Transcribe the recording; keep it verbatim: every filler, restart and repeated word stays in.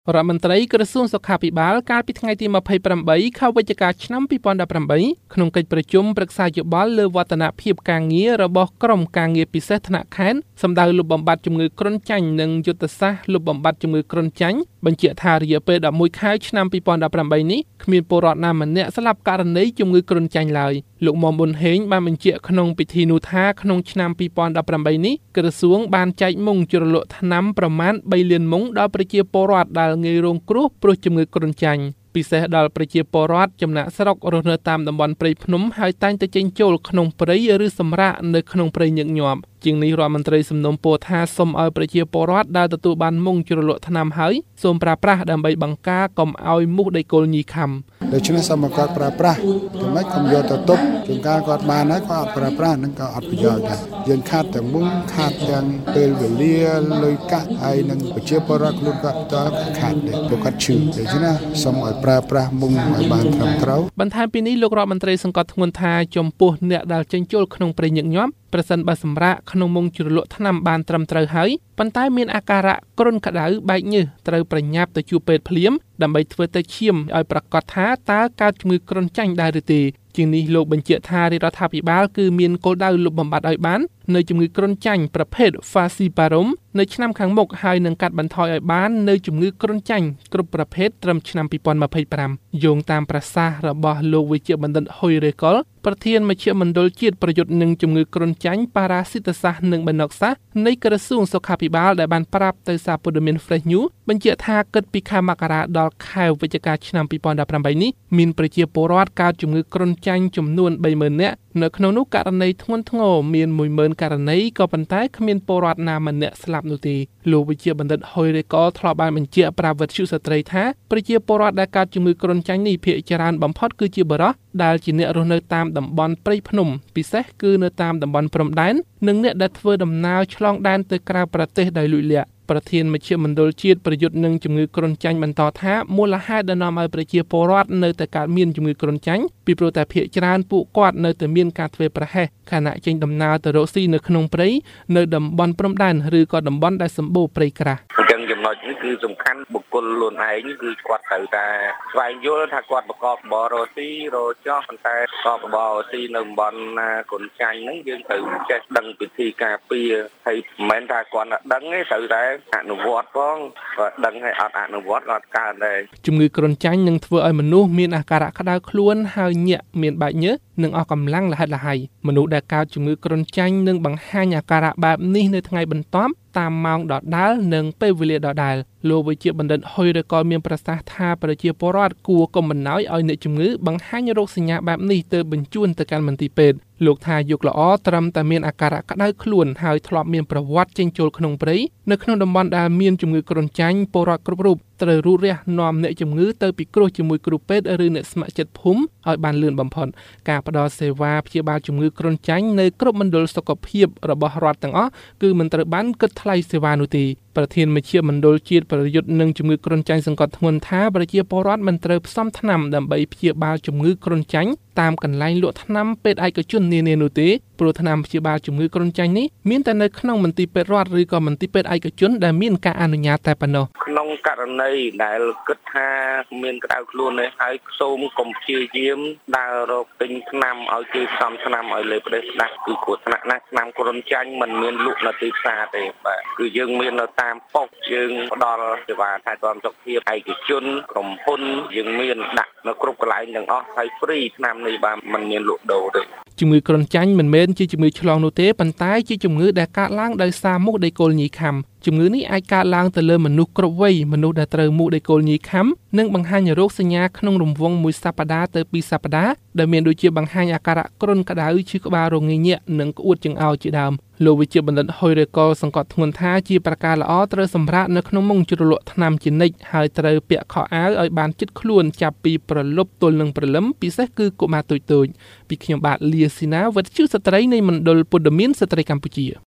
រដ្ឋមន្ត្រីក្រសួងសុខាភិបាលកាលពីថ្ងៃទីยี่สิบแปดខែវិច្ឆិកាឆ្នាំยี่สิบสิบแปดក្នុងកិច្ចប្រជុំប្រឹក្សាយោបល់លើវឌ្ឍនភាពការងាររបស់ក្រុមការងារពិសេសថ្នាក់ខេត្តសម្ដៅលុបបំបាត់ជំងឺគ្រុនចាញ់និងយុទ្ធសាស្ត្រលុបបំបាត់ជំងឺគ្រុនចាញ់បញ្ជាក់ថារយៈពេលelevenខែឆ្នាំยี่สิบสิบแปดនេះគ្មានពលរដ្ឋណាម្នាក់ស្លាប់ករណីជំងឺគ្រុនចាញ់ឡើយលោកមុំប៊ុនហេងបានបញ្ជាក់ក្នុងពិធីនោះថាក្នុងឆ្នាំยี่สิบสิบแปดនេះក្រសួងបានចែកមុងជ្រលក់ថ្នាំប្រមាណthreeលានមុងដល់ប្រជាពលរដ្ឋដែលងាយរងគ្រោះព្រោះជំងឺគ្រុនចាញ់ពិសេសដល់ប្រជាពលរដ្ឋចំណាក់ស្រុករស់នៅតាមតំបន់ព្រៃភ្នំហើយតែងតែចេញចូលក្នុងព្រៃឬសម្រាកនៅក្នុងព្រៃញឹកញាប់ជាងនេះរដ្ឋមន្ត្រីសំណុំពរថាសូមឲ្យប្រជាពលរដ្ឋដែលទទួលបានមុងជ្រលក់ថ្នាំហើយសូមប្រើប្រាស់ដើម្បីបង្ការកុំឲ្យមូសដីគោលញីខាំដូច្នេះសូមគាត់ប្រើប្រាស់តែមិនកុំយកទៅទុកជួនកាលគាត់បានហើយគាត់អត់ប្រើប្រាស់នឹងក៏អត់ប្រយោជន៍ដែរយើងខាត់តែមុងខាត់ទាំងពេលវេលាលុយកាក់ហើយនឹងប្រជាពលរដ្ឋខ្លួនគាត់តើខាត់ដែរព្រោះគាត់ឈឺដូច្នេះសូមឲ្យប្រើប្រាស់មុងឲ្យបានត្រឹមត្រូវបន្ថែមពីនេះលោករដ្ឋមន្ត្រីសង្កត់ធ្ងន់ថាចំពោះអ្នកដែលចេញចូលក្នុងព្រៃញឹកញាប់ប្រសិនបើសម្រាកក្នុងមុងជ្រលក់ថ្នាំបានត្រឹមត្រូវហើយប៉ុន្តែមានអាការៈគ្រុនក្តៅបែកញើសត្រូវប្រញាប់ទៅជួបពេទ្យភ្លាមដើម្បីធ្វើតេស្តឈាមឲ្យប្រាកដថាតើកើតជំងឺគ្រុនចាញ់ដែរឬទេជាងនេះលោកបញ្ជាក់ថារដ្ឋាភិបាលគឺមានគោលដៅលុបបំបាត់ឲ្យបាននៅជំងឺគ្រុនចាញ់ប្រភេទ Falciparum នៅឆ្នាំខាងមុខហើយនឹងកាត់បន្ថយឲ្យបាននៅជំងឺគ្រុនចាញ់គ្រប់ប្រភេទត្រឹមឆ្នាំยี่สิบยี่สิบห้าយោងតាមប្រសាសន៍របស់លោកវិជ្ជបណ្ឌិតហ៊ុយរេកុលប្រធានមជ្ឈមណ្ឌលជាតិប្រយុទ្ធនឹងជំងឺគ្រុនចាញ់ប៉ារ៉ាស៊ីតសាសនិងបណ្ណុកសាសនៃក្រសួងសុខាភិបាលដែលបានប្រាប់ទៅសារព័ត៌មាន Fresh News បញ្ជាក់ថាគិតពីខែមករាដល់ខែវិច្ឆិកាឆ្នាំยี่สิบสิบแปดនេះមានប្រជាពលរដ្ឋកើតជំងឺគ្រុនចាញ់ចំនួនthreeម៉ឺននាក់នៅក្នុងនោះករណីធ្ងន់ធ្ងរមានoneម៉ឺនករណីក៏ប៉ុន្តែគ្មានពលរដ្ឋណាម្នាក់ស្លាប់នោះទេលោកវិជ្ជបណ្ឌិតហ៊ុយរេកុលធ្លាប់បានបញ្ជាក់ប្រាប់វិទ្យុស្ត្រីថាប្រជាពលរដ្ឋដែលកើតជំងឺគ្រុនចាញ់នេះភាគច្រើនបំផុតគឺជាបុរសដែលជាអ្នករស់នៅតាមតំបន់ព្រៃភ្នំពិសេសគឺនៅតាមតំបន់ព្រំដែននិងអ្នកដែលធ្វើដំណើរឆ្លងដែនទៅក្រៅប្រទេសដោយលួចលាក់ប្រធានមជ្ឈមណ្ឌលជាតិប្រយុទ្ធនឹងជំងឺគ្រុនចាញ់បន្តថាមូលហេតុដែលនាំឲ្យប្រជាពលរដ្ឋនៅតែកើតមានជំងឺគ្រុនចាញ់ពីព្រោះតែភាគច្រើនពួកគាត់នៅតែមានការធ្វើប្រហែសខណៈចេញដំណើរទៅរកស៊ីនៅក្នុងព្រៃនៅតំបន់ព្រំដែនឬក៏តំបន់ដែលសម្បូរព្រៃក្រាស់អញ្ចឹងចំណុចនេះគឺសំខាន់បុគ្គលខ្លួនឯងគឺគាត់ត្រូវតែស្វែងយល់ថាគាត់ប្រកបរបររកស៊ីរកចោះប៉ុន្តែប្រកបរបររកស៊ីនៅតំបន់ណាគ្រុនចាញ់ហ្នឹងយើងត្រូវចេះដឹងវិធីការពារហើយមិនមែនថាគាត់ដឹងទេត្រូវតែអនុវត្តផងគាត់ដឹងហើយអត់អនុវត្តគាត់កើតដែរជំងឺគ្រុនចាញ់នឹងធ្វើឲ្យមនុស្សមានអាការៈក្តៅខ្លួនហើយញាក់មានបែកញើសនិងអស់កម្លាំងលហិតលហៃមនុស្សដែលកើតជំងឺគ្រុនចាញ់នឹងបង្ហាញអាការៈបែបនេះនៅថ្ងៃបន្ទាប់តាមម៉ោងដដែលនិងពេលវេលាដដែលលោកវិជ្ជបណ្ឌិតហ៊ុយរេកុលមានប្រសាសន៍ថាប្រជាពលរដ្ឋគួរកុំបណ្តោយឲ្យអ្នកជំងឺបង្ហាញរោគសញ្ញាបែបនេះទៅបញ្ជូនទៅកាន់មន្ទីរពេទ្យលោកថាយកល្អត្រឹមតែមានអាការៈក្តៅខ្លួនហើយធ្លាប់មានប្រវត្តិចេញចូលក្នុងព្រៃនៅក្នុងតំបន់ដែលមានជំងឺគ្រុនចាញ់ពលរដ្ឋគ្រប់រូបត្រូវរូតរះនាំអ្នកជំងឺទៅពិគ្រោះជាមួយគ្រូពេទ្យឬអ្នកស្ម័គ្រចិត្តភូមិឲ្យបានលឿនបំផុតការផ្តល់សេវាព្យាបាលជំងឺគ្រុនចាញ់នៅគ្រប់មណ្ឌលសុខភាពរបស់រដ្ឋទាំងអស់គឺមិនត្រូវបានគិតថ្លៃសេវានោះទេប្រធានមជ្ឈមណ្ឌលជាតិប្រយុទ្ធនឹងជំងឺគ្រុនចាញ់សង្កត់ធ្ងន់ថាប្រជាពលរដ្ឋមិនត្រូវផ្សំថ្នាំដើម្បីព្យាបាលជំងឺគ្រុនចាញ់តាមកន្លែងលក់ថ្នាំពេទ្យឯកជននានានោះទេព្រោះថ្នាំព្យាបាលជំងឺគ្រុនចាញ់នេះមានតែនៅក្នុងមន្ទីរពេទ្យរដ្ឋឬក៏មន្ទីរពេទ្យឯកជនដែលមានការអនុញ្ញាតតែប៉ុណ្ណោះក្នុងករណីដែលគិតថាមានក្តៅខ្លួននេះហើយសូមកុំព្យាយាមដើររកទិញថ្នាំឲ្យគេផ្សំថ្នាំឲ្យលើប្រទេសស្ដាប់គឺគ្រោះថ្នាក់ណាស់ថ្នាំគ្រុនចាញ់មិនមានលក់នៅទីផ្សារទេបាទគឺយើងមាននៅតាមប៉ុស្តិ៍យើងផ្ដល់សេវាថែទាំសុខភាពឯកជនក្រុមហ៊ុនយើងមានដាក់នៅគ្រប់កន្លែងទាំងអស់ហើយហ្វ្រីថ្នាំនេះបាទមិនមានលក់ដូរទេជំងឺគ្រុនចាញ់មិនមែនជាជំងឺឆ្លងនោះទេប៉ុន្តែជាជំងឺដែលកើតឡើងដោយសារមូសដីគោលញីខាំជំងឺនេះអាចកើតឡើងទៅលើមនុស្សគ្រប់វ័យមនុស្សដែលត្រូវមូសដីគោលញីខាំនិងបង្ហាញរោគសញ្ញាក្នុងរង្វង់មួយសប្តាហ៍ទៅពីរសប្តាហ៍ដែលមានដូចជាបង្ហាញអាការៈគ្រុនក្តៅឈឺក្បាលរងាញាក់និងក្អួតចង្អោរជាដើមលោកវិជ្ជបណ្ឌិតហ៊ុយរេកុលសង្កត់ធ្ងន់ថាជាប្រការល្អត្រូវសម្រាកនៅក្នុងមុងជ្រលក់ថ្នាំជានិច្ចហើយត្រូវពាក់ខោអាវឲ្យបានជិតខ្លួនចាប់ពីប្រលប់ទល់នឹងព្រលឹមពិសេសគឺកុមារតូចៗពីខ្ញុំបាទលាស៊ីណាវិទ្យុស្ត្រីនៃមណ្ឌលពុទ្ធមានស្ត្រីកម្ពុជា